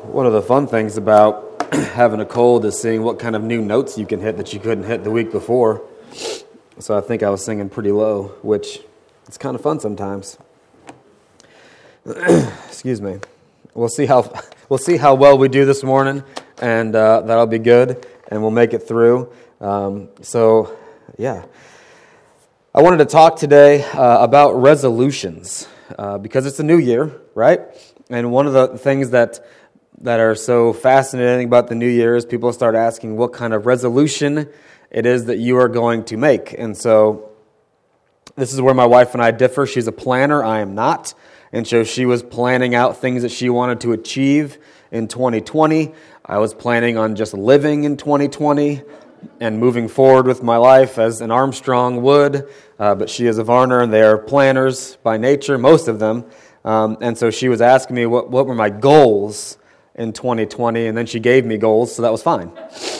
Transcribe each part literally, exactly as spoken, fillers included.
One of the fun things about having a cold is seeing what kind of new notes you can hit that you couldn't hit the week before. So I think I was singing pretty low, which is kind of fun sometimes. Excuse me. We'll see how we'll see how well we do this morning, and uh, that'll be good, and we'll make it through. Um, so, yeah. I wanted to talk today uh, about resolutions uh, because it's a new year, right? And one of the things that that are so fascinating about the new year is people start asking what kind of resolution it is that you are going to make. And so this is where my wife and I differ. She's a planner. I am not. And so she was planning out things that she wanted to achieve in twenty twenty. I was planning on just living in twenty twenty and moving forward with my life as an Armstrong would. Uh, but she is a Varner, and they are planners by nature, most of them. Um, and so she was asking me what, what were my goals in twenty twenty, and then she gave me goals, so that was fine.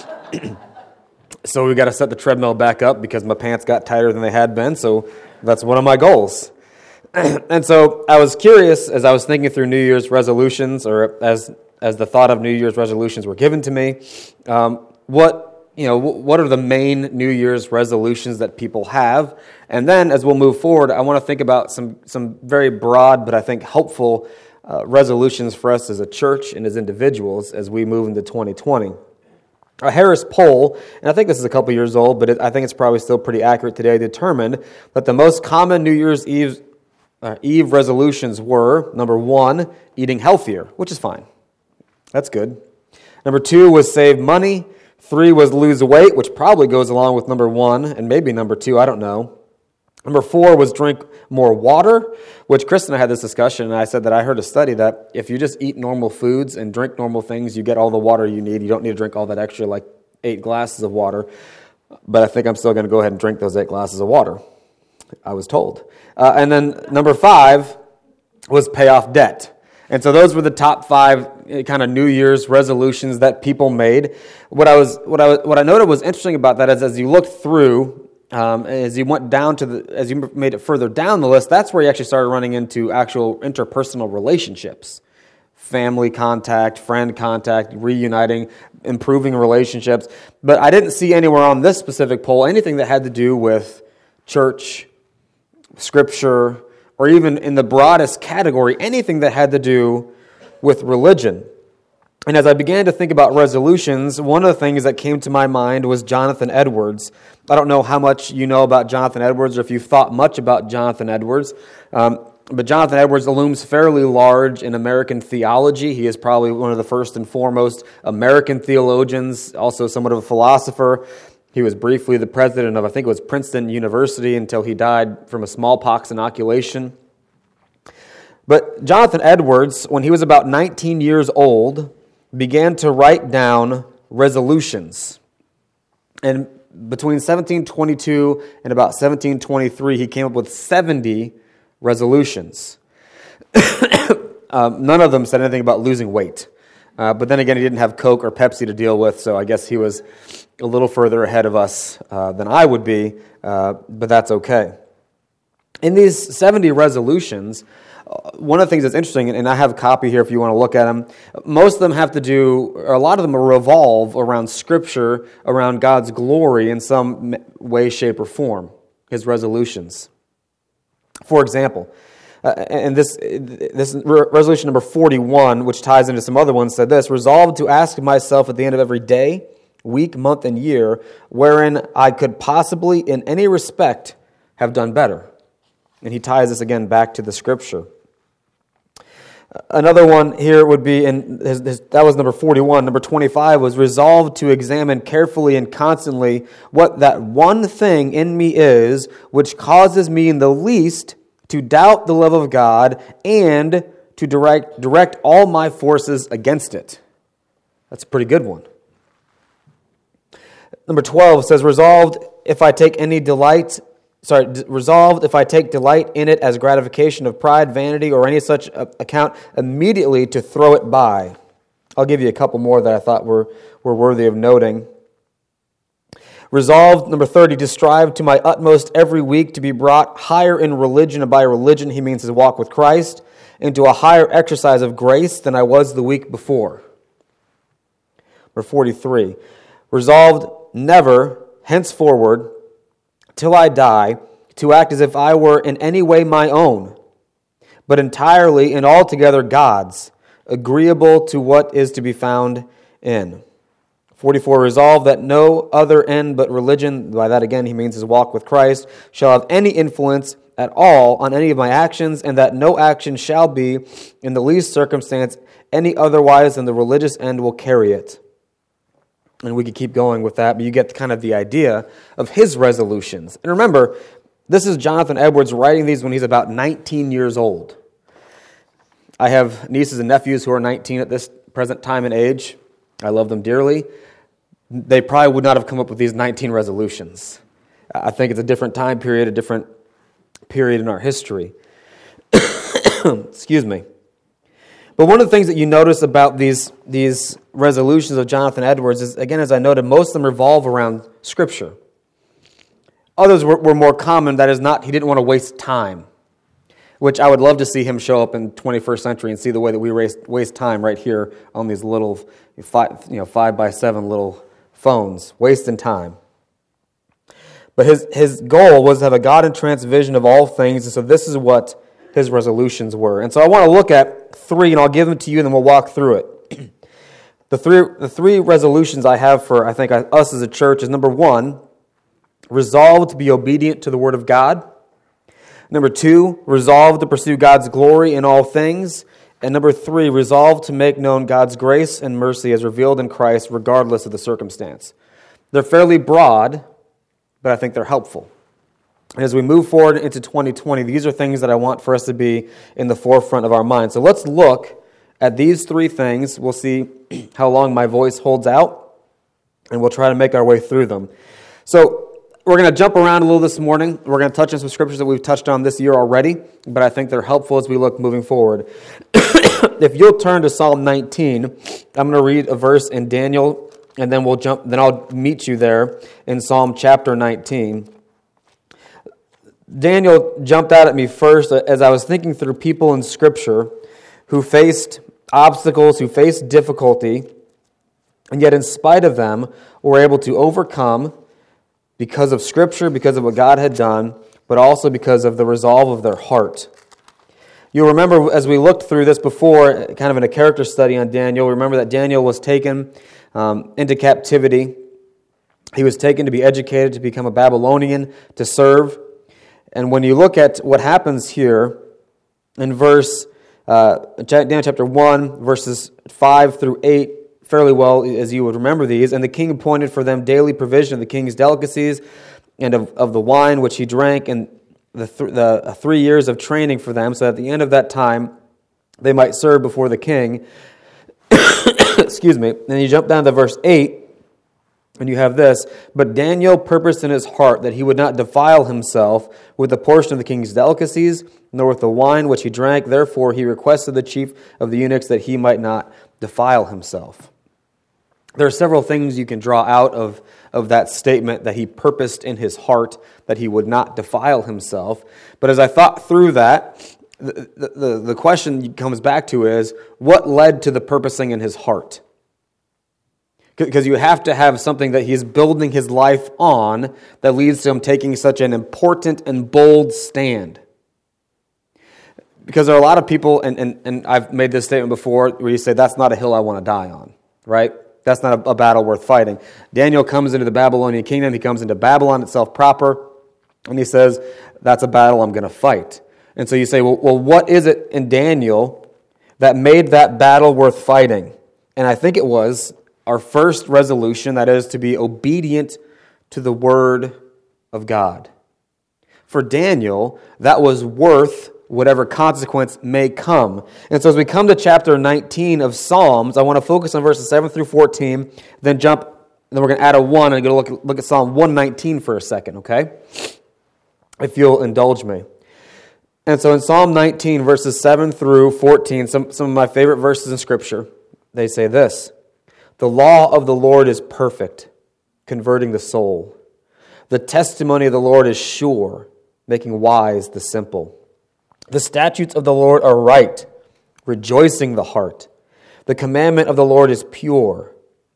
So we got to set the treadmill back up because my pants got tighter than they had been, so that's one of my goals. And so I was curious as I was thinking through New Year's resolutions, or as as the thought of New Year's resolutions were given to me, um, what you know, what are the main New Year's resolutions that people have? And then as we'll move forward, I want to think about some some very broad, but I think helpful uh, resolutions for us as a church and as individuals as we move into twenty twenty. A Harris poll, and I think this is a couple years old, but it, I think it's probably still pretty accurate today, determined that the most common New Year's Eve Uh, Eve resolutions were, number one, eating healthier, which is fine. That's good. Number two was save money. Three was lose weight, which probably goes along with number one, and maybe number two, I don't know. Number four was drink more water, which Chris and I had this discussion, and I said that I heard a study that if you just eat normal foods and drink normal things, you get all the water you need. You don't need to drink all that extra, like eight glasses of water. But I think I'm still going to go ahead and drink those eight glasses of water, I was told. Uh, and then number five was pay off debt. And so those were the top five kind of New Year's resolutions that people made. What I was, what I, what I noted was interesting about that is as you looked through, um, as you went down to the, as you made it further down the list, that's where you actually started running into actual interpersonal relationships, family contact, friend contact, reuniting, improving relationships. But I didn't see anywhere on this specific poll anything that had to do with church, Scripture, or even in the broadest category, anything that had to do with religion. And as I began to think about resolutions, one of the things that came to my mind was Jonathan Edwards. I don't know how much you know about Jonathan Edwards or if you've thought much about Jonathan Edwards, um, but Jonathan Edwards looms fairly large in American theology. He is probably one of the first and foremost American theologians, also somewhat of a philosopher. He was briefly the president of, I think it was Princeton University until he died from a smallpox inoculation. But Jonathan Edwards, when he was about nineteen years old, began to write down resolutions. And between seventeen twenty-two and about seventeen twenty-three, he came up with seventy resolutions. um, none of them said anything about losing weight. Uh, but then again, he didn't have Coke or Pepsi to deal with, so I guess he was a little further ahead of us uh, than I would be, uh, but that's okay. In these seventy resolutions, uh, one of the things that's interesting, and I have a copy here if you want to look at them, most of them have to do, or a lot of them revolve around Scripture, around God's glory in some way, shape, or form, his resolutions. For example, Uh, and this this resolution number forty-one, which ties into some other ones, said this: resolved to ask myself at the end of every day, week, month, and year, wherein I could possibly, in any respect, have done better. And he ties this again back to the Scripture. Another one here would be, in his, his, that was number forty-one. Number twenty-five was resolved to examine carefully and constantly what that one thing in me is which causes me in the least to doubt the love of God, and to direct direct all my forces against it. That's a pretty good one. Number twelve says, resolved if I take any delight, sorry, resolved if I take delight in it as gratification of pride, vanity, or any such account, immediately to throw it by. I'll give you a couple more that I thought were, were worthy of noting. Resolved, number thirty, to strive to my utmost every week to be brought higher in religion, and by religion he means his walk with Christ, into a higher exercise of grace than I was the week before. Number forty-three, resolved never, henceforward, till I die, to act as if I were in any way my own, but entirely and altogether God's, agreeable to what is to be found in. forty-four, resolve that no other end but religion, by that again he means his walk with Christ, shall have any influence at all on any of my actions, and that no action shall be, in the least circumstance, any otherwise than the religious end will carry it. And we could keep going with that, but you get kind of the idea of his resolutions. And remember, this is Jonathan Edwards writing these when he's about nineteen years old. I have nieces and nephews who are nineteen at this present time and age. I love them dearly. They probably would not have come up with these nineteen resolutions. I think it's a different time period, a different period in our history. Excuse me. But one of the things that you notice about these, these resolutions of Jonathan Edwards is, again, as I noted, most of them revolve around Scripture. Others were, were more common. That is not, he didn't want to waste time, which I would love to see him show up in the twenty-first century and see the way that we waste, waste time right here on these little five, you know, five by seven little phones, wasting time. But his, his goal was to have a God-entranced vision of all things, and so this is what his resolutions were. And so I want to look at three, and I'll give them to you, and then we'll walk through it. the three the three resolutions I have for, I think, us as a church is, number one, resolve to be obedient to the Word of God. Number two, resolve to pursue God's glory in all things. And number three, resolve to make known God's grace and mercy as revealed in Christ regardless of the circumstance. They're fairly broad, but I think they're helpful. And as we move forward into twenty twenty, these are things that I want for us to be in the forefront of our mind. So let's look at these three things. We'll see how long my voice holds out, and we'll try to make our way through them. So we're going to jump around a little this morning. We're going to touch on some scriptures that we've touched on this year already, but I think they're helpful as we look moving forward. If you'll turn to Psalm nineteen, I'm going to read a verse in Daniel, and then we'll jump. Then I'll meet you there in Psalm chapter nineteen. Daniel jumped out at me first as I was thinking through people in Scripture who faced obstacles, who faced difficulty, and yet in spite of them were able to overcome because of Scripture, because of what God had done, but also because of the resolve of their heart. You'll remember as we looked through this before, kind of in a character study on Daniel, remember that Daniel was taken um, into captivity. He was taken to be educated, to become a Babylonian, to serve. And when you look at what happens here in verse, uh, Daniel chapter one, verses five through eight, fairly well as you would remember these, and the king appointed for them daily provision of the king's delicacies and of, of the wine which he drank, and the, th- the uh, three years of training for them, so at the end of that time they might serve before the king. Excuse me. Then you jump down to verse eight, and you have this, but Daniel purposed in his heart that he would not defile himself with the portion of the king's delicacies, nor with the wine which he drank. Therefore he requested the chief of the eunuchs that he might not defile himself. There are several things you can draw out of, of that statement that he purposed in his heart that he would not defile himself. But as I thought through that, the, the, the question comes back to is, what led to the purposing in his heart? Because you have to have something that he's building his life on that leads to him taking such an important and bold stand. Because there are a lot of people, and, and, and I've made this statement before, where you say, that's not a hill I want to die on, right? That's not a, a battle worth fighting. Daniel comes into the Babylonian kingdom, he comes into Babylon itself proper, and he says, that's a battle I'm going to fight. And so you say, well, well, what is it in Daniel that made that battle worth fighting? And I think it was our first resolution, that is to be obedient to the Word of God. For Daniel, that was worth whatever consequence may come. And so as we come to chapter nineteen of Psalms, I want to focus on verses seven through fourteen, then jump, then we're going to add a one and go look, look at Psalm one nineteen for a second, okay? If you'll indulge me. And so in Psalm nineteen, verses seven through fourteen, some, some of my favorite verses in Scripture, they say this: the law of the Lord is perfect, converting the soul. The testimony of the Lord is sure, making wise the simple. The statutes of the Lord are right, rejoicing the heart. The commandment of the Lord is pure,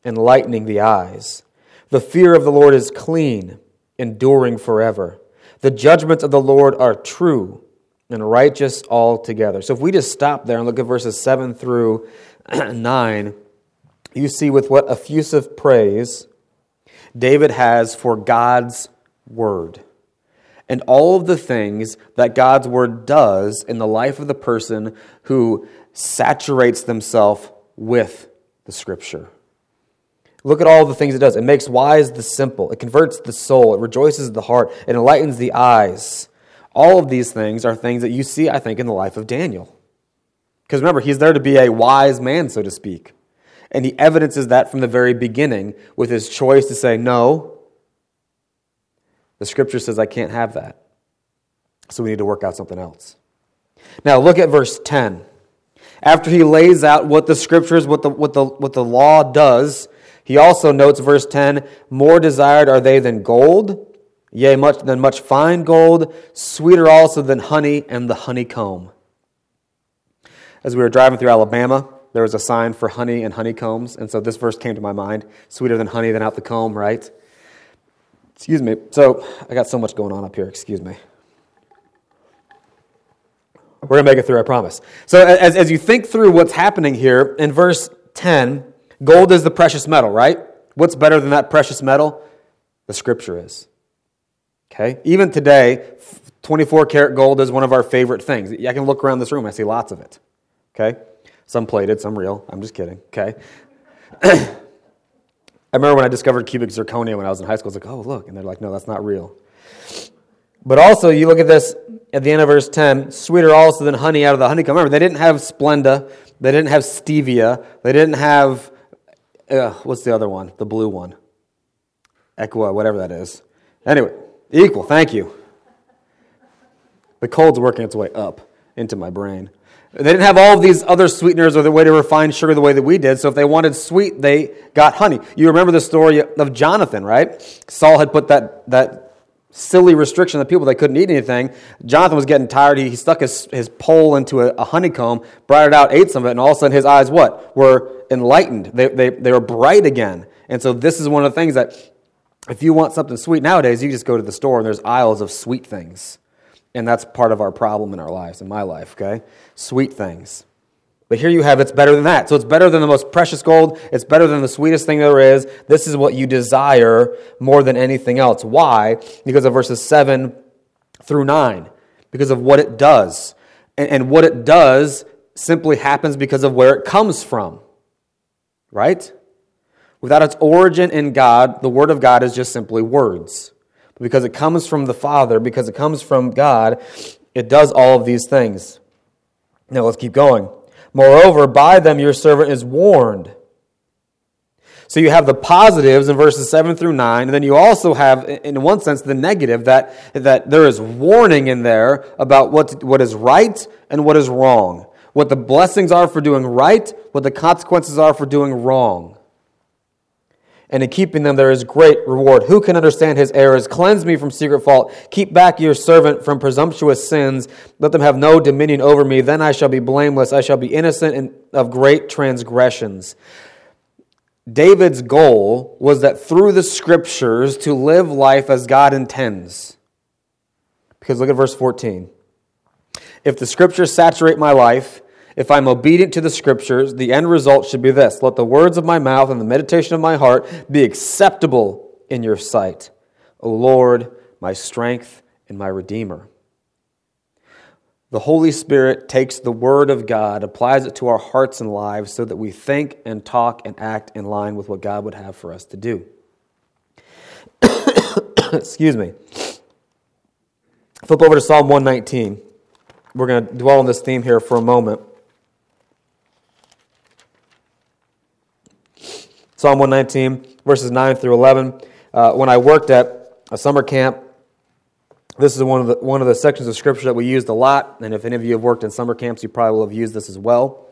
enlightening the eyes. The fear of the Lord is clean, enduring forever. The judgments of the Lord are true and righteous altogether. So if we just stop there and look at verses seven through nine, you see with what effusive praise David has for God's word and all of the things that God's word does in the life of the person who saturates themselves with the Scripture. Look at all the things it does. It makes wise the simple. It converts the soul. It rejoices the heart. It enlightens the eyes. All of these things are things that you see, I think, in the life of Daniel. Because remember, he's there to be a wise man, so to speak. And he evidences that from the very beginning with his choice to say, no, the Scripture says I can't have that. So we need to work out something else. Now look at verse ten. After he lays out what the Scriptures, what the, what the, what the law does, he also notes, verse ten, more desired are they than gold, yea, much than much fine gold, sweeter also than honey and the honeycomb. As we were driving through Alabama, there was a sign for honey and honeycombs, and so this verse came to my mind. Sweeter than honey than out the comb, right? Excuse me. So, I got so much going on up here, excuse me. We're going to make it through, I promise. So, as, as you think through what's happening here, in verse ten, gold is the precious metal, right? What's better than that precious metal? The Scripture is. Okay? Even today, twenty-four karat gold is one of our favorite things. I can look around this room, I see lots of it. Okay? Some plated, some real. I'm just kidding. Okay? I remember when I discovered cubic zirconia when I was in high school. I was like, oh, look. And they're like, no, that's not real. But also, you look at this at the end of verse ten, sweeter also than honey out of the honeycomb. Remember, they didn't have Splenda. They didn't have stevia. They didn't have, uh, what's the other one? The blue one. Equa, whatever that is. Anyway, equal, thank you. The cold's working its way up into my brain. They didn't have all of these other sweeteners or the way to refine sugar the way that we did. So if they wanted sweet, they got honey. You remember the story of Jonathan, right? Saul had put that, that silly restriction on the people. They couldn't eat anything. Jonathan was getting tired. He, he stuck his, his pole into a, a honeycomb, brought it out, ate some of it, and all of a sudden his eyes, what? Were enlightened. They, they, they were bright again. And so this is one of the things that if you want something sweet nowadays, you just go to the store and there's aisles of sweet things. And that's part of our problem in our lives, in my life, okay? Sweet things. But here you have it's better than that. So it's better than the most precious gold. It's better than the sweetest thing there is. This is what you desire more than anything else. Why? Because of verses seven through nine. Because of what it does. And, and what it does simply happens because of where it comes from. Right? Without its origin in God, the Word of God is just simply words. But because it comes from the Father, because it comes from God, it does all of these things. Now let's keep going. Moreover, by them your servant is warned. So you have the positives in verses seven through nine, and then you also have, in one sense, the negative, that, that there is warning in there about what, what is right and what is wrong. What the blessings are for doing right, what the consequences are for doing wrong. And in keeping them there is great reward. Who can understand his errors? Cleanse me from secret fault. Keep back your servant from presumptuous sins. Let them have no dominion over me. Then I shall be blameless. I shall be innocent of great transgressions. David's goal was that through the Scriptures to live life as God intends. Because look at verse fourteen. If the Scriptures saturate my life, if I'm obedient to the Scriptures, the end result should be this. Let the words of my mouth and the meditation of my heart be acceptable in your sight, O Lord, my strength and my Redeemer. The Holy Spirit takes the Word of God, applies it to our hearts and lives so that we think and talk and act in line with what God would have for us to do. Excuse me. Flip over to Psalm one nineteen. We're going to dwell on this theme here for a moment. Psalm one nineteen, verses nine through eleven. Uh, when I worked at a summer camp, this is one of the one of the sections of Scripture that we used a lot. And if any of you have worked in summer camps, you probably will have used this as well.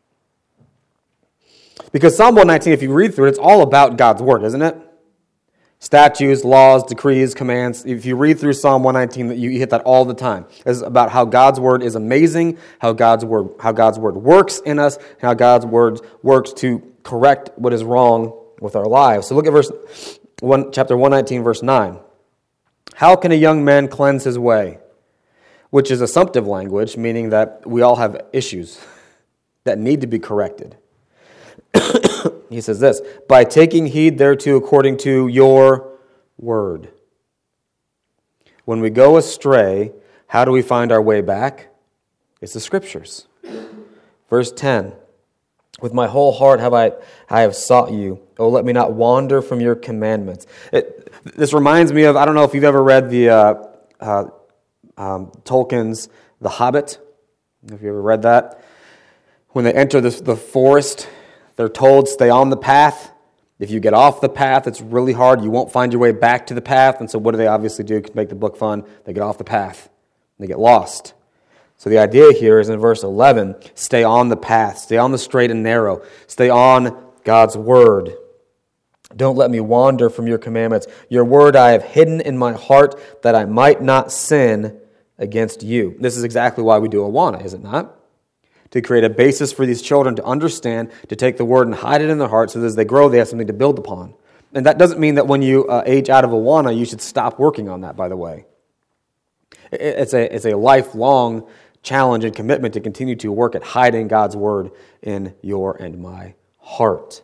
Because Psalm one nineteen, if you read through it, it's all about God's Word, isn't it? Statutes, laws, decrees, commands. If you read through Psalm one nineteen, you hit that all the time. It's about how God's word is amazing, how God's word, how God's word works in us, and how God's word works to correct what is wrong with our lives. So look at verse one, chapter one nineteen, verse nine. How can a young man cleanse his way? Which is assumptive language, meaning that we all have issues that need to be corrected. He says this, by taking heed thereto according to your word. When we go astray, how do we find our way back? It's the Scriptures. Verse ten, with my whole heart have I, I have sought you. Oh, let me not wander from your commandments. It, this reminds me of, I don't know if you've ever read the uh, uh, um, Tolkien's The Hobbit. I don't know if you ever read that. When they enter the, the forest, they're told, stay on the path. If you get off the path, it's really hard. You won't find your way back to the path. And so what do they obviously do to make the book fun? They get off the path. They get lost. So the idea here is in verse eleven, stay on the path. Stay on the straight and narrow. Stay on God's word. Don't let me wander from your commandments. Your word I have hidden in my heart that I might not sin against you. This is exactly why we do Awana, is it not? To create a basis for these children to understand, to take the word and hide it in their hearts so that as they grow, they have something to build upon. And that doesn't mean that when you uh, age out of Awana, you should stop working on that, by the way. It's a, it's a lifelong challenge and commitment to continue to work at hiding God's word in your and my heart.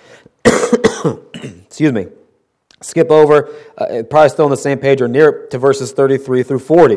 Excuse me. Skip over, uh, probably still on the same page or near to verses thirty-three through forty.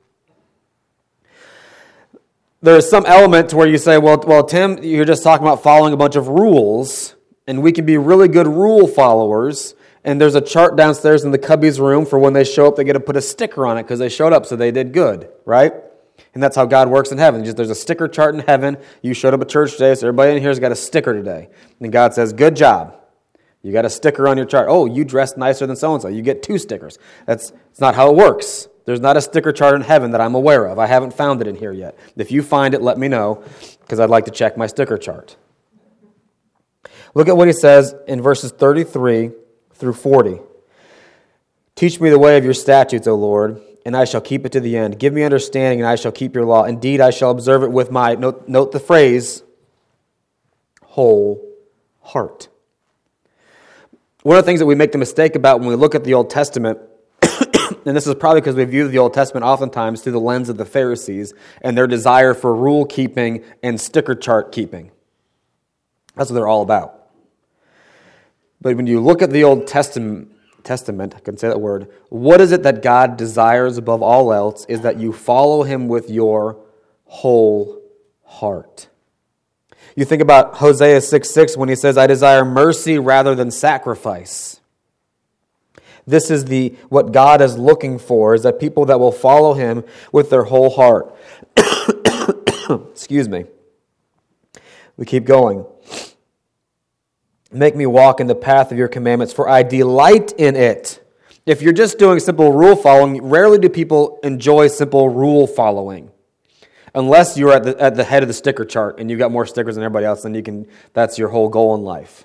There's some element to where you say, well, well, Tim, you're just talking about following a bunch of rules, and we can be really good rule followers, and there's a chart downstairs in the Cubbies room for when they show up, they get to put a sticker on it because they showed up, so they did good, right? And that's how God works in heaven. Just, there's a sticker chart in heaven. You showed up at church today, so everybody in here has got a sticker today. And God says, good job. You got a sticker on your chart. Oh, you dressed nicer than so-and-so. You get two stickers. That's, that's not how it works. There's not a sticker chart in heaven that I'm aware of. I haven't found it in here yet. If you find it, let me know, because I'd like to check my sticker chart. Look at what he says in verses thirty-three through forty. Teach me the way of your statutes, O Lord, and I shall keep it to the end. Give me understanding, and I shall keep your law. Indeed, I shall observe it with my, note, note the phrase, whole heart. One of the things that we make the mistake about when we look at the Old Testament, and this is probably because we view the Old Testament oftentimes through the lens of the Pharisees and their desire for rule keeping and sticker chart keeping. That's what they're all about. But when you look at the Old Testament, Testament, I can say that word, what is it that God desires above all else is that you follow Him with your whole heart. You think about Hosea six six when he says, I desire mercy rather than sacrifice. This is the what God is looking for, is that people that will follow Him with their whole heart. Excuse me. We keep going. Make me walk in the path of your commandments, for I delight in it. If you're just doing simple rule following, rarely do people enjoy simple rule following. Unless you're at the, at the head of the sticker chart and you've got more stickers than everybody else, then you can. That's your whole goal in life.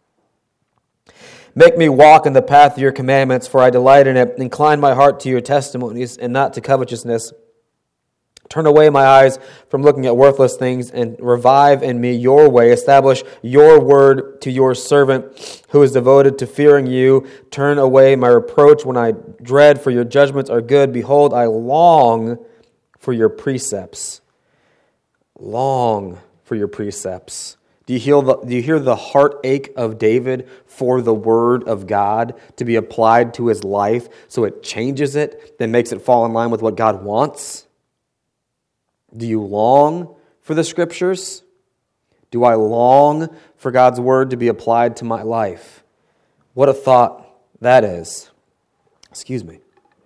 Make me walk in the path of your commandments, for I delight in it. Incline my heart to your testimonies and not to covetousness. Turn away my eyes from looking at worthless things and revive in me your way. Establish your word to your servant who is devoted to fearing you. Turn away my reproach when I dread, for your judgments are good. Behold, I long for your precepts. Long for your precepts. Do you hear the, do you hear the heartache of David for the word of God to be applied to his life so it changes it, then makes it fall in line with what God wants? Do you long for the Scriptures? Do I long for God's word to be applied to my life? What a thought that is. Excuse me.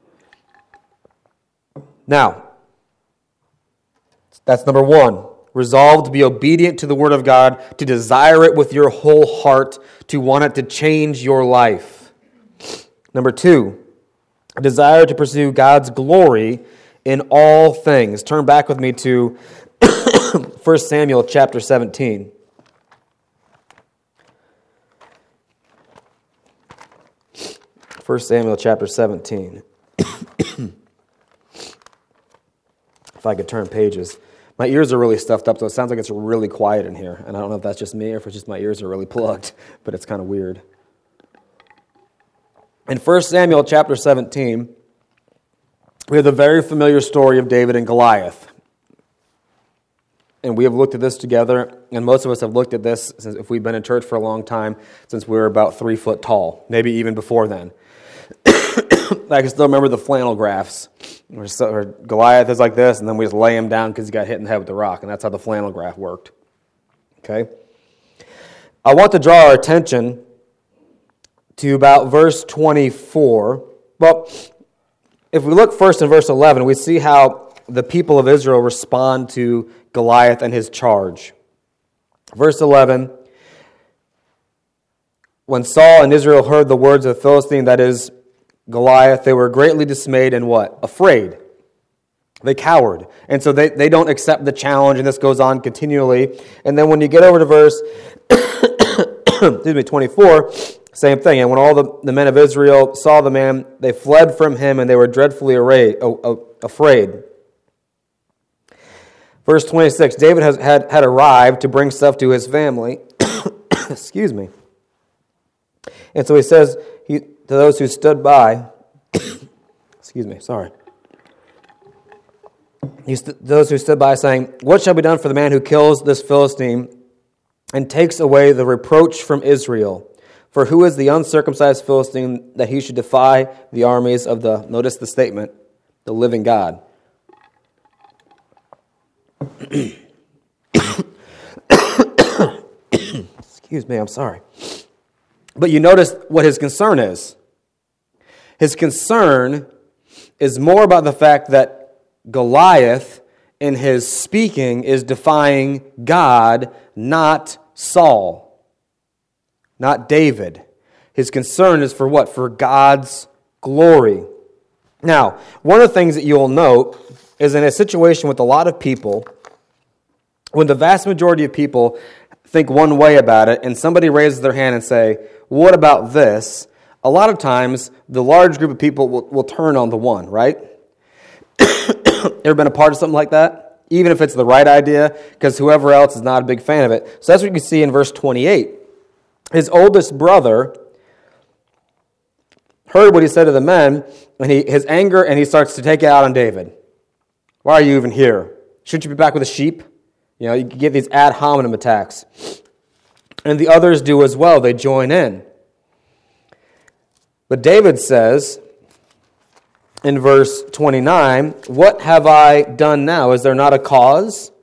Now, that's number one. Resolve to be obedient to the Word of God, to desire it with your whole heart, to want it to change your life. Number two, a desire to pursue God's glory in all things. Turn back with me to First Samuel chapter seventeen. First Samuel chapter seventeen. If I could turn pages. My ears are really stuffed up, so it sounds like it's really quiet in here. And I don't know if that's just me or if it's just my ears are really plugged, but it's kind of weird. In First Samuel chapter seventeen, we have the very familiar story of David and Goliath. And we have looked at this together, and most of us have looked at this since, if we've been in church for a long time, since we were about three foot tall, maybe even before then. I can still remember the flannel graphs, where, so, where Goliath is like this, and then we just lay him down because he got hit in the head with the rock, and that's how the flannel graph worked. Okay? I want to draw our attention to about verse twenty-four. Well, if we look first in verse eleven, we see how the people of Israel respond to Goliath and his charge. Verse eleven, when Saul and Israel heard the words of the Philistine, that is, Goliath, they were greatly dismayed and what? Afraid. They cowered. And so they, they don't accept the challenge, and this goes on continually. And then when you get over to verse excuse me, twenty-four, same thing. And when all the, the men of Israel saw the man, they fled from him, and they were dreadfully arrayed, oh, oh, afraid. Verse twenty-six, David has, had, had arrived to bring stuff to his family. Excuse me. And so he says he, to those who stood by, excuse me, sorry. He st- those who stood by saying, what shall be done for the man who kills this Philistine and takes away the reproach from Israel? For who is the uncircumcised Philistine that he should defy the armies of the, notice the statement, the living God? Excuse me, I'm sorry. But you notice what his concern is. His concern is more about the fact that Goliath, in his speaking, is defying God, not Saul, not David. His concern is for what? For God's glory. Now, one of the things that you'll note is in a situation with a lot of people, when the vast majority of people think one way about it, and somebody raises their hand and say, what about this? A lot of times, the large group of people will, will turn on the one, right? Ever been a part of something like that? Even if it's the right idea, because whoever else is not a big fan of it. So that's what you can see in verse twenty-eight. His oldest brother heard what he said to the men, and he, his anger, and he starts to take it out on David. Why are you even here? Shouldn't you be back with the sheep? You know, you get these ad hominem attacks. And the others do as well. They join in. But David says in verse twenty-nine, what have I done now? Is there not a cause?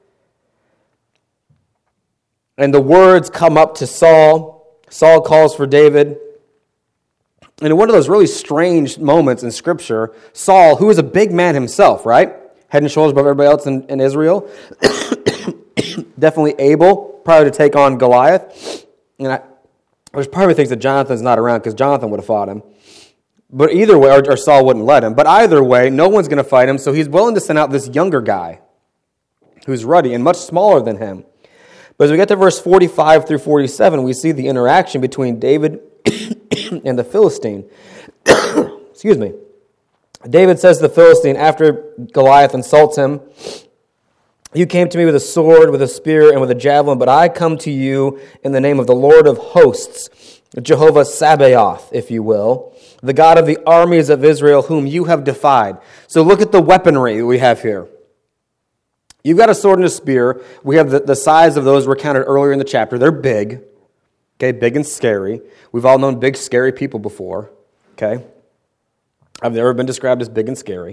And the words come up to Saul. Saul calls for David. And in one of those really strange moments in Scripture, Saul, who is a big man himself, right? Head and shoulders above everybody else in, in Israel. Definitely able, probably to take on Goliath. And I, there's probably things that Jonathan's not around because Jonathan would have fought him. But either way, or, or Saul wouldn't let him. But either way, no one's going to fight him, so he's willing to send out this younger guy who's ruddy and much smaller than him. But as we get to verse forty-five through forty-seven, we see the interaction between David and the Philistine. Excuse me. David says to the Philistine, after Goliath insults him, you came to me with a sword, with a spear, and with a javelin, but I come to you in the name of the Lord of hosts, Jehovah Sabaoth, if you will, the God of the armies of Israel, whom you have defied. So look at the weaponry we have here. You've got a sword and a spear. We have the, the size of those were counted earlier in the chapter. They're big, okay, big and scary. We've all known big, scary people before, okay? I've never been described as big and scary.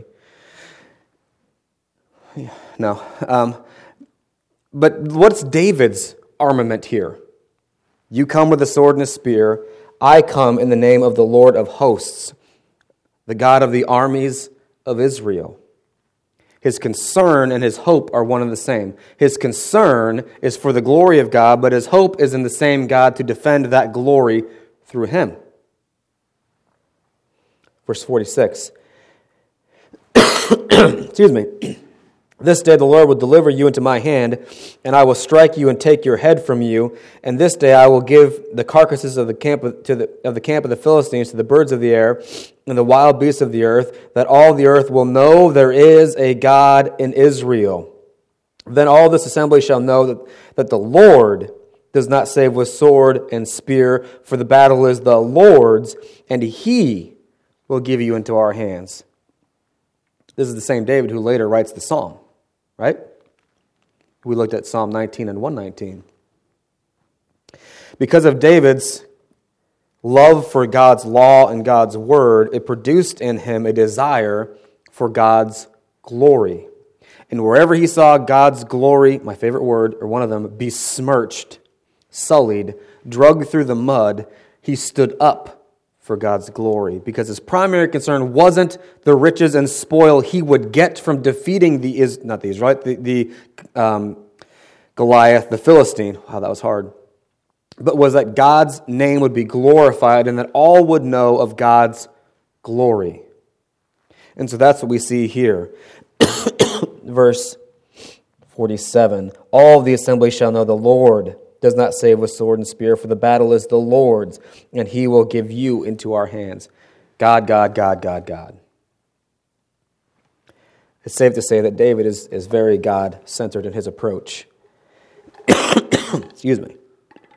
No. Um, but what's David's armament here? You come with a sword and a spear. I come in the name of the Lord of hosts, the God of the armies of Israel. His concern and his hope are one and the same. His concern is for the glory of God, but his hope is in the same God to defend that glory through him. Verse forty-six. Excuse me. This day the Lord will deliver you into my hand, and I will strike you and take your head from you. And this day I will give the carcasses of the camp of, to the of the camp of the Philistines to the birds of the air and the wild beasts of the earth, that all the earth will know there is a God in Israel. Then all this assembly shall know that, that the Lord does not save with sword and spear, for the battle is the Lord's, and He will give you into our hands. This is the same David who later writes the psalm, right? We looked at Psalm nineteen and one nineteen. Because of David's love for God's law and God's word, it produced in him a desire for God's glory. And wherever he saw God's glory, my favorite word, or one of them, besmirched, sullied, dragged through the mud, he stood up for God's glory, because his primary concern wasn't the riches and spoil he would get from defeating the is not the Israelite, the, the um, Goliath, the Philistine. Wow, that was hard. But was that God's name would be glorified and that all would know of God's glory. And so that's what we see here. Verse forty-seven, all the assembly shall know the Lord does not save with sword and spear, for the battle is the Lord's, and He will give you into our hands. God, God, God, God, God. It's safe to say that David is, is very God-centered in his approach. Excuse me.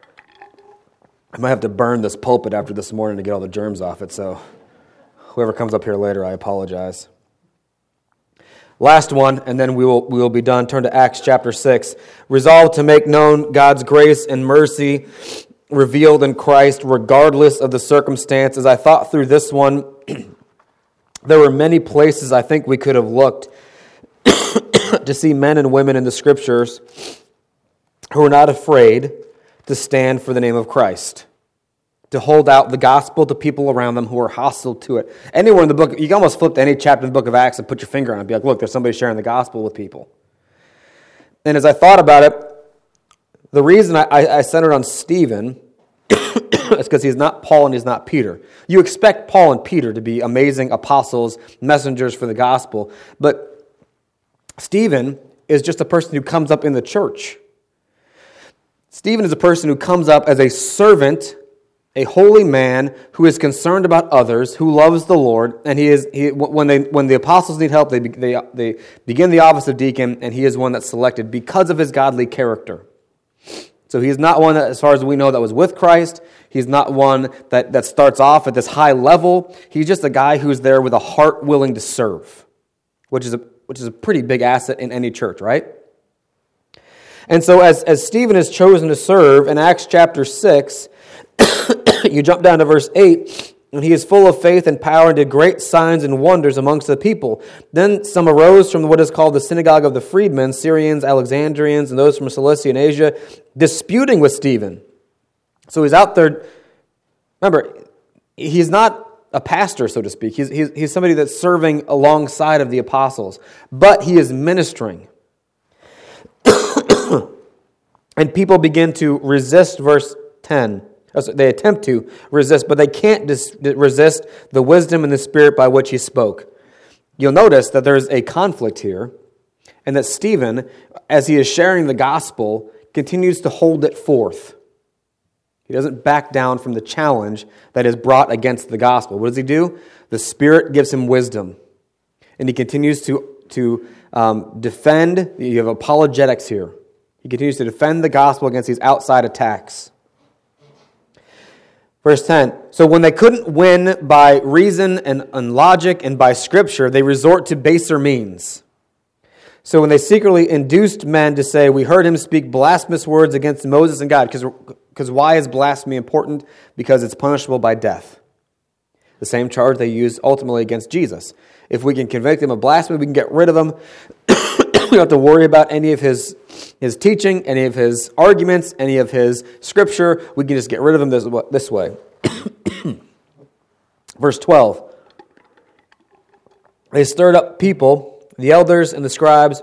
I might have to burn this pulpit after this morning to get all the germs off it, so whoever comes up here later, I apologize. Last one, and then we will we will be done. Turn to Acts chapter six. Resolved to make known God's grace and mercy revealed in Christ, regardless of the circumstances. I thought through this one. There were many places I think we could have looked to see men and women in the Scriptures who are not afraid to stand for the name of Christ, to hold out the gospel to people around them who are hostile to it. Anywhere in the book, you can almost flip to any chapter in the book of Acts and put your finger on it and be like, look, there's somebody sharing the gospel with people. And as I thought about it, the reason I, I centered on Stephen is because he's not Paul and he's not Peter. You expect Paul and Peter to be amazing apostles, messengers for the gospel, but Stephen is just a person who comes up in the church. Stephen is a person who comes up as a servant, a holy man who is concerned about others, who loves the Lord, and he is he, when they when the apostles need help, they they they begin the office of deacon, and he is one that's selected because of his godly character. So he's not one that, as far as we know, that was with Christ. He's not one that, that starts off at this high level. He's just a guy who's there with a heart willing to serve, which is a which is a pretty big asset in any church, right? And so as, as Stephen is chosen to serve in Acts chapter six, you jump down to verse eight, and he is full of faith and power and did great signs and wonders amongst the people. Then some arose from what is called the synagogue of the freedmen, Syrians, Alexandrians, and those from Cilicia and Asia, disputing with Stephen. So he's out there. Remember, he's not a pastor, so to speak. He's, he's, he's somebody that's serving alongside of the apostles, but he is ministering. And people begin to resist verse ten. They attempt to resist, but they can't dis- resist the wisdom and the spirit by which he spoke. You'll notice that there's a conflict here, and that Stephen, as he is sharing the gospel, continues to hold it forth. He doesn't back down from the challenge that is brought against the gospel. What does he do? The Spirit gives him wisdom, and he continues to, to um, defend. You have apologetics here. He continues to defend the gospel against these outside attacks. Verse ten, so when they couldn't win by reason and, and logic and by Scripture, they resort to baser means. So when they secretly induced men to say, we heard him speak blasphemous words against Moses and God, because because why is blasphemy important? Because it's punishable by death. The same charge they use ultimately against Jesus. If we can convict him of blasphemy, we can get rid of him. We don't have to worry about any of his, his teaching, any of his arguments, any of his scripture. We can just get rid of him this, this way. Verse twelve. They stirred up people, the elders and the scribes.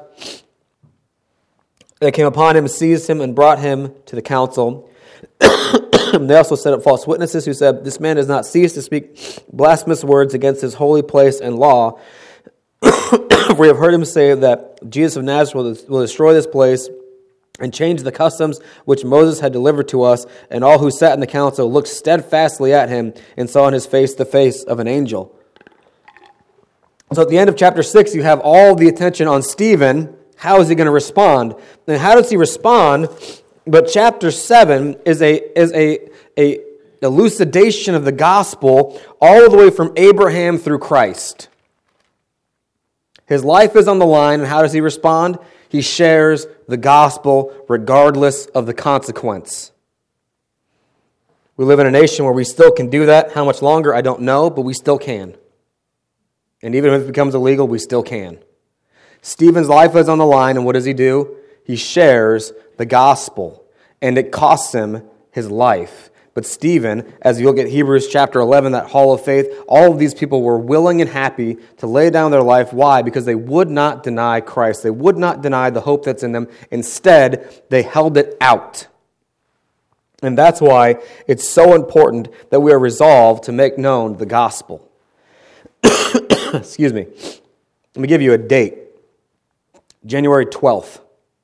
They came upon him, seized him, and brought him to the council. They also set up false witnesses who said, this man does not cease to speak blasphemous words against his holy place and law. For we have heard him say that Jesus of Nazareth will, will destroy this place and change the customs which Moses had delivered to us. And all who sat in the council looked steadfastly at him and saw in his face the face of an angel. So at the end of chapter six, you have all the attention on Stephen. How is he going to respond? And how does he respond? But chapter seven is a is a, a elucidation of the gospel all the way from Abraham through Christ. His life is on the line, and how does he respond? He shares the gospel regardless of the consequence. We live in a nation where we still can do that. How much longer, I don't know, but we still can. And even if it becomes illegal, we still can. Stephen's life is on the line, and what does he do? He shares the gospel, and it costs him his life. But Stephen, as you look at Hebrews chapter eleven, that hall of faith, all of these people were willing and happy to lay down their life. Why? Because they would not deny Christ. They would not deny the hope that's in them. Instead, they held it out. And that's why it's so important that we are resolved to make known the gospel. Excuse me. Let me give you a date. January twelfth.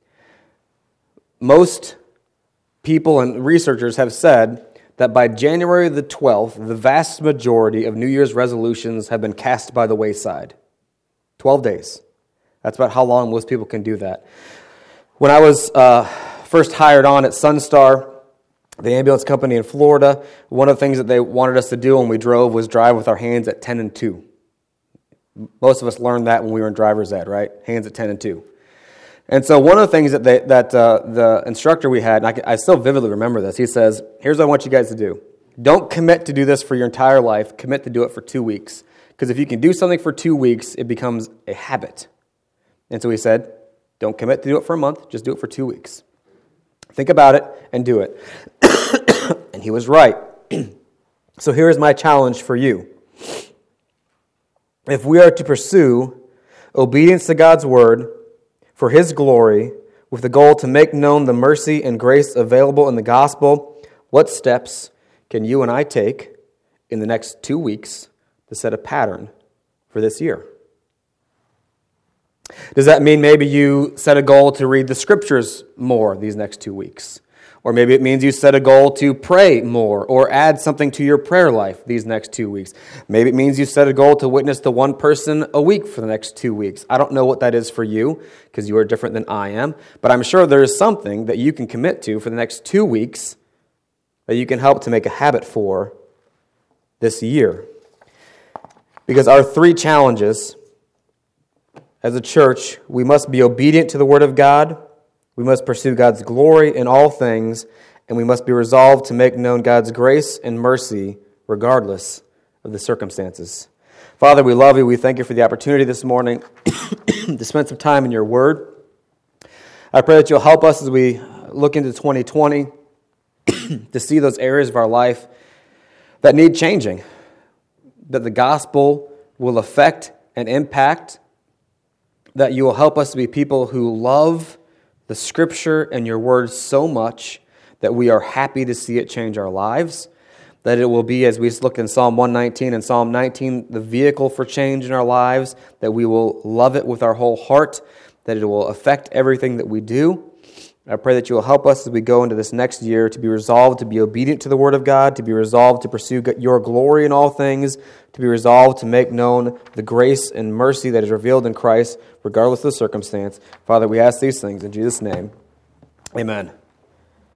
Most people and researchers have said that by January the twelfth, the vast majority of New Year's resolutions have been cast by the wayside. twelve days. That's about how long most people can do that. When I was uh, first hired on at Sunstar, the ambulance company in Florida, one of the things that they wanted us to do when we drove was drive with our hands at ten and two. Most of us learned that when we were in driver's ed, right? Hands at ten and two. And so one of the things that they, that uh, the instructor we had, and I, can, I still vividly remember this, he says, here's what I want you guys to do. Don't commit to do this for your entire life. Commit to do it for two weeks. Because if you can do something for two weeks, it becomes a habit. And so he said, don't commit to do it for a month. Just do it for two weeks. Think about it and do it. And he was right. So here is my challenge for you. If we are to pursue obedience to God's word, for His glory, with the goal to make known the mercy and grace available in the gospel, what steps can you and I take in the next two weeks to set a pattern for this year? Does that mean maybe you set a goal to read the scriptures more these next two weeks? Or maybe it means you set a goal to pray more or add something to your prayer life these next two weeks. Maybe it means you set a goal to witness to one person a week for the next two weeks. I don't know what that is for you because you are different than I am, but I'm sure there is something that you can commit to for the next two weeks that you can help to make a habit for this year. Because our three challenges as a church, we must be obedient to the Word of God, we must pursue God's glory in all things, and we must be resolved to make known God's grace and mercy regardless of the circumstances. Father, we love you. We thank you for the opportunity this morning to spend some time in your word. I pray that you'll help us as we look into twenty twenty to see those areas of our life that need changing, that the gospel will affect and impact, that you will help us to be people who love the Scripture and your word so much that we are happy to see it change our lives, that it will be, as we look in Psalm one nineteen and Psalm nineteen, the vehicle for change in our lives, that we will love it with our whole heart, that it will affect everything that we do. I pray that you will help us as we go into this next year to be resolved to be obedient to the Word of God, to be resolved to pursue your glory in all things, to be resolved to make known the grace and mercy that is revealed in Christ, regardless of the circumstance. Father, we ask these things in Jesus' name. Amen.